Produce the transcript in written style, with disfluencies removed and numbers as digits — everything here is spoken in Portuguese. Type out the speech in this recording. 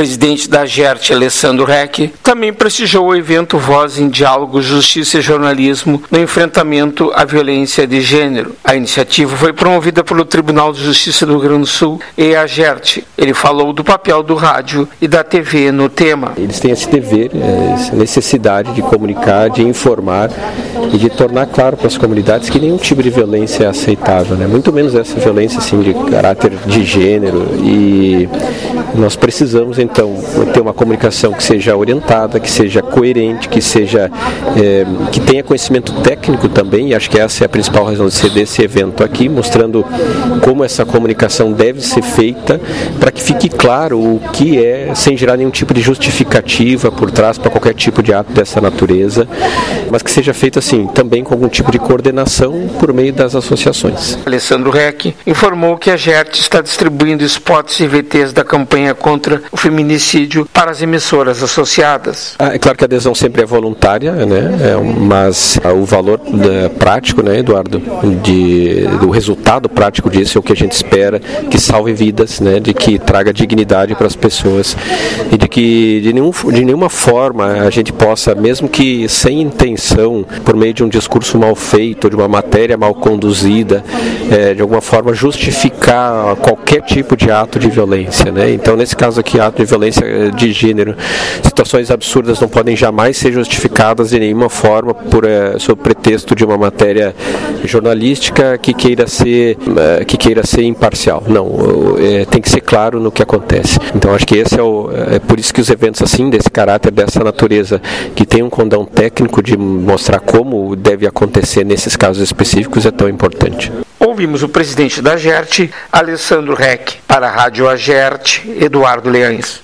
presidente da AGERT, Alessandro Reck, também prestigiou o evento Voz em Diálogo, Justiça e Jornalismo no enfrentamento à violência de gênero. A iniciativa foi promovida pelo Tribunal de Justiça do Rio Grande do Sul e a AGERT. Ele falou do papel do rádio e da TV no tema. Eles têm esse dever, essa necessidade de comunicar, de informar e de tornar claro para as comunidades que nenhum tipo de violência é aceitável, né? Muito menos essa violência assim, de caráter de gênero, e nós precisamos então ter uma comunicação que seja orientada, que seja coerente, que tenha conhecimento técnico também, e acho que essa é a principal razão de ser desse evento aqui, mostrando como essa comunicação deve ser feita para que fique claro o que é, sem gerar nenhum tipo de justificativa por trás para qualquer tipo de ato dessa natureza, mas que seja feito assim, também com algum tipo de coordenação por meio das associações. Alessandro Reck informou que a AGERT está distribuindo spots e VTs da campanha contra o feminicídio para as emissoras associadas. É claro que a adesão sempre é voluntária, né? Mas o valor prático, né, Eduardo, do resultado prático disso é o que a gente espera, que salve vidas, né, de que traga dignidade para as pessoas e de que de nenhuma forma a gente possa, mesmo que sem intenção, por meio de um discurso mal feito, de uma matéria mal conduzida, de alguma forma justificar qualquer tipo de ato de violência, né? Então, nesse caso aqui, ato de violência de gênero, situações absurdas não podem jamais ser justificadas de nenhuma forma sob pretexto de uma matéria jornalística que queira ser imparcial. Não, tem que ser claro no que acontece. Então, acho que esse é por isso que os eventos assim, desse caráter, dessa natureza, que tem um condão técnico de mostrar como deve acontecer nesses casos específicos, é tão importante. Ouvimos o presidente da AGERT, Alessandro Reck. Para a Rádio AGERT, Eduardo Leães.